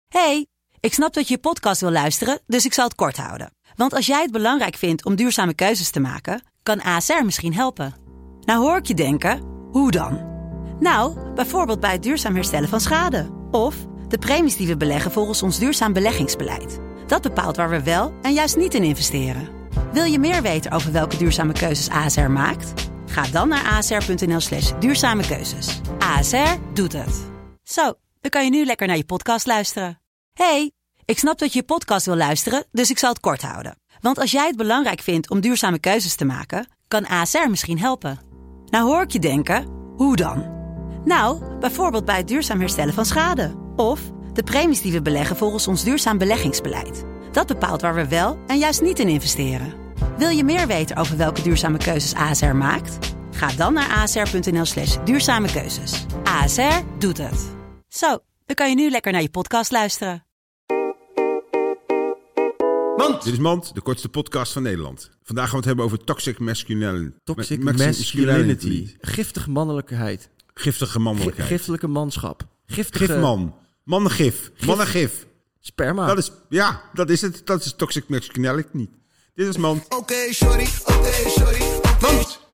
Hey, ik snap dat je je podcast wil luisteren, dus ik zal het kort houden. Want als jij het belangrijk vindt om duurzame keuzes te maken, kan ASR misschien helpen. Nou hoor ik je denken, hoe dan? Nou, bijvoorbeeld bij het duurzaam herstellen van schade. Of de premies die we beleggen volgens ons duurzaam beleggingsbeleid. Dat bepaalt waar we wel en juist niet in investeren. Wil je meer weten over welke duurzame keuzes ASR maakt? Ga dan naar asr.nl/duurzame keuzes. ASR doet het. Zo, dan kan je nu lekker naar je podcast luisteren. Hey, ik snap dat je je podcast wil luisteren, dus ik zal het kort houden. Want als jij het belangrijk vindt om duurzame keuzes te maken, kan ASR misschien helpen. Nou hoor ik je denken, hoe dan? Nou, bijvoorbeeld bij het duurzaam herstellen van schade. Of de premies die we beleggen volgens ons duurzaam beleggingsbeleid. Dat bepaalt waar we wel en juist niet in investeren. Wil je meer weten over welke duurzame keuzes ASR maakt? Ga dan naar asr.nl/duurzame keuzes. ASR doet het. Zo, dan kan je nu lekker naar je podcast luisteren. Mand! Dit is Mand, de kortste podcast van Nederland. Vandaag gaan we het hebben over toxic masculinity. Toxic masculinity. Giftige mannelijkheid. Giftige mannelijkheid. Giftelijke manschap. Gifman. Mannengif. Mannengif. Sperma. Dat is het. Dat is toxic masculinity niet. Dit is Mand. Oké, sorry. Mand!